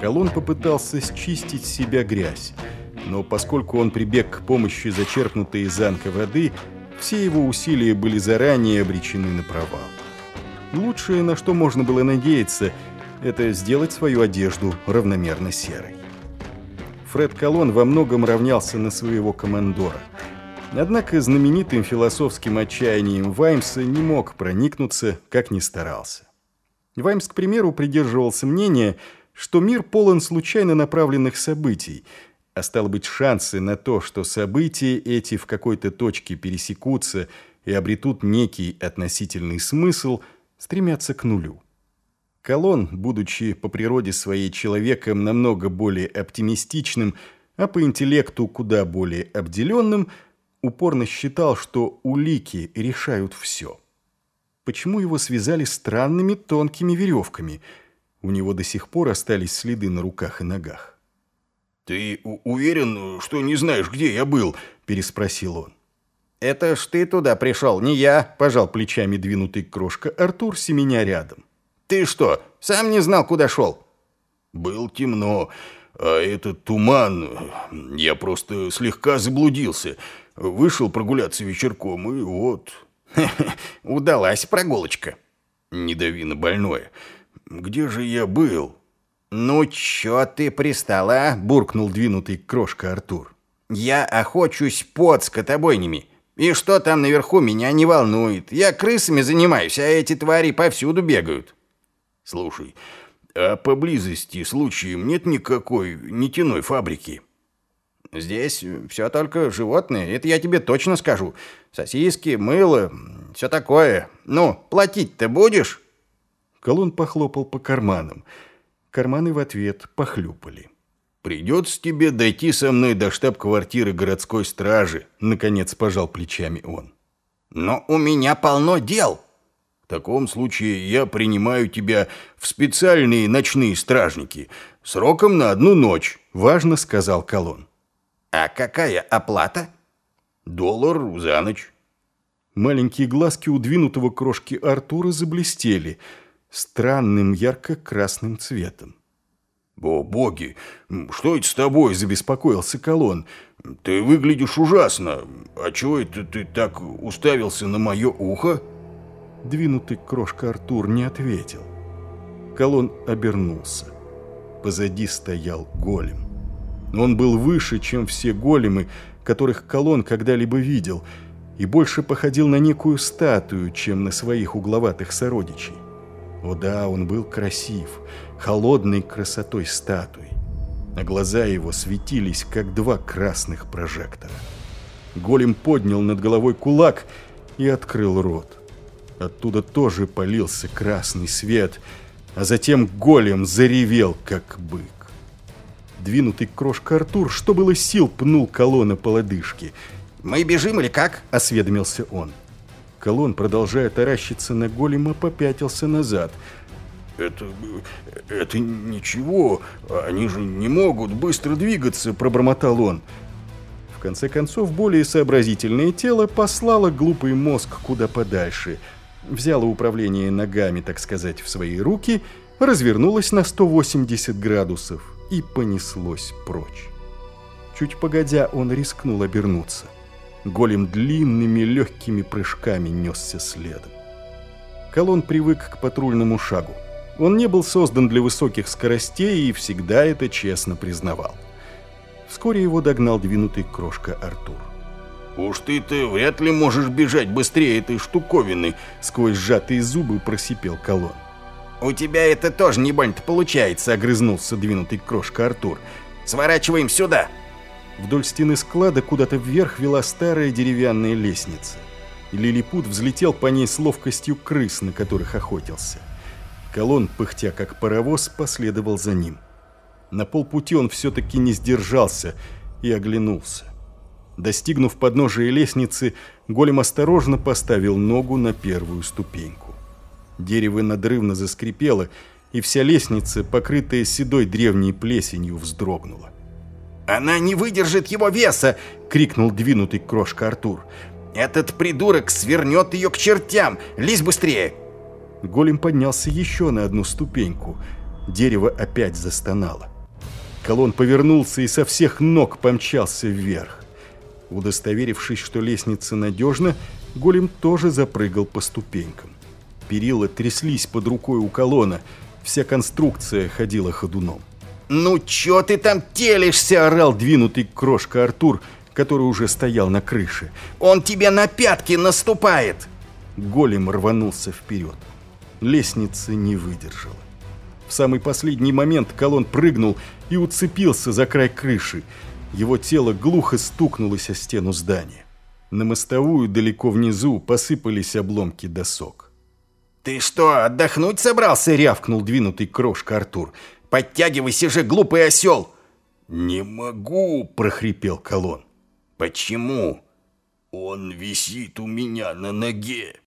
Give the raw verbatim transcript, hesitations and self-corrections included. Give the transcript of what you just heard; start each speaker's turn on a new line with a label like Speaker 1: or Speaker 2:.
Speaker 1: Колон попытался счистить с себя грязь, но поскольку он прибег к помощи зачерпнутой из анка воды, все его усилия были заранее обречены на провал. Лучшее, на что можно было надеяться, это сделать свою одежду равномерно серой. Фред Колон во многом равнялся на своего командора. Однако знаменитым философским отчаянием Ваймса не мог проникнуться, как ни старался. Ваймс, к примеру, придерживался мнения, что мир полон случайно направленных событий, а стало быть, шансы на то, что события эти в какой-то точке пересекутся и обретут некий относительный смысл, стремятся к нулю. Колон, будучи по природе своей человеком намного более оптимистичным, а по интеллекту куда более обделенным, упорно считал, что улики решают все. Почему его связали странными тонкими веревками? У него до сих пор остались следы на руках и ногах.
Speaker 2: «Ты уверен, что не знаешь, где я был?» – переспросил он.
Speaker 1: «Это ж ты туда пришел, не я», – пожал плечами двинутый крошка Артур, семеня рядом.
Speaker 2: «Ты что, сам не знал, куда шел?» «Было темно, а этот туман... Я просто слегка заблудился. Вышел прогуляться вечерком, и вот...»
Speaker 1: «Удалась прогулочка».
Speaker 2: «Не дави на больное. Где же я был?»
Speaker 1: «Ну, чё ты пристал, а?» – буркнул двинутый крошка Артур. «Я охочусь под скотобойнями. И что там наверху, меня не волнует. Я крысами занимаюсь, а эти твари повсюду бегают».
Speaker 2: «Слушай, а поблизости случаем нет никакой нитяной фабрики?»
Speaker 1: «Здесь все только животные, это я тебе точно скажу. Сосиски, мыло, все такое. Ну, платить-то будешь?» Колон похлопал по карманам. Карманы в ответ похлюпали.
Speaker 2: «Придется тебе дойти со мной до штаб-квартиры городской стражи», — наконец пожал плечами он.
Speaker 1: «Но у меня полно дел».
Speaker 2: «В таком случае я принимаю тебя в специальные ночные стражники. Сроком на одну ночь», — важно сказал Колон.
Speaker 1: «А какая оплата?»
Speaker 2: «Доллар за ночь».
Speaker 1: Маленькие глазки у двинутого крошки Артура заблестели странным ярко-красным цветом.
Speaker 2: «О, боги, что это с тобой?» – забеспокоился Колон. «Ты выглядишь ужасно. А чего это ты так уставился на мое ухо?»
Speaker 1: Двинутый крошка Артур не ответил. Колон обернулся. Позади стоял голем. Он был выше, чем все големы, которых Колон когда-либо видел, и больше походил на некую статую, чем на своих угловатых сородичей. О да, он был красив, холодной красотой статуи, а глаза его светились, как два красных прожектора. Голем поднял над головой кулак и открыл рот. Оттуда тоже полился красный свет, а затем голем заревел, как бык. Двинутый крошка Артур, что было сил, пнул Колона по лодыжке. «Мы бежим или как?» – осведомился он. Колон, продолжая таращиться на голема, попятился назад.
Speaker 2: «Это... это ничего, они же не могут быстро двигаться», – пробормотал он.
Speaker 1: В конце концов, более сообразительное тело послало глупый мозг куда подальше, взяло управление ногами, так сказать, в свои руки, развернулось на сто восемьдесят градусов и понеслось прочь. Чуть погодя, он рискнул обернуться. Голем длинными легкими прыжками несся следом. Колон привык к патрульному шагу. Он не был создан для высоких скоростей и всегда это честно признавал. Вскоре его догнал двинутый крошка Артур.
Speaker 2: «Уж ты-то вряд ли можешь бежать быстрее этой штуковины»,
Speaker 1: — сквозь сжатые зубы просипел Колон. «У тебя это тоже не больно-то получается», — огрызнулся двинутый крошка Артур. «Сворачиваем сюда». Вдоль стены склада куда-то вверх вела старая деревянная лестница. Лилипут взлетел по ней с ловкостью крыс, на которых охотился. Колон, пыхтя как паровоз, последовал за ним. На полпути он все-таки не сдержался и оглянулся. Достигнув подножия лестницы, голем осторожно поставил ногу на первую ступеньку. Дерево надрывно заскрипело, и вся лестница, покрытая седой древней плесенью, вздрогнула. «Она не выдержит его веса!» — крикнул двинутый крошка Артур. «Этот придурок свернет ее к чертям! Лезь быстрее!» Голем поднялся еще на одну ступеньку. Дерево опять застонало. Колон повернулся и со всех ног помчался вверх. Удостоверившись, что лестница надежна, голем тоже запрыгал по ступенькам. Перила тряслись под рукой у Колона, вся конструкция ходила ходуном.
Speaker 2: «Ну чё ты там телишься?» –
Speaker 1: орал двинутый крошка Артур, который уже стоял на крыше.
Speaker 2: «Он тебе на пятки наступает!»
Speaker 1: Голем рванулся вперед. Лестница не выдержала. В самый последний момент Колон прыгнул и уцепился за край крыши. Его тело глухо стукнулось о стену здания. На мостовую далеко внизу посыпались обломки досок.
Speaker 2: «Ты что, отдохнуть собрался?» –
Speaker 1: рявкнул двинутый крошка Артур.
Speaker 2: «Подтягивайся же, глупый осел!»
Speaker 1: «Не могу!» – прохрипел Колон.
Speaker 2: «Почему?»
Speaker 1: «Он висит у меня на ноге».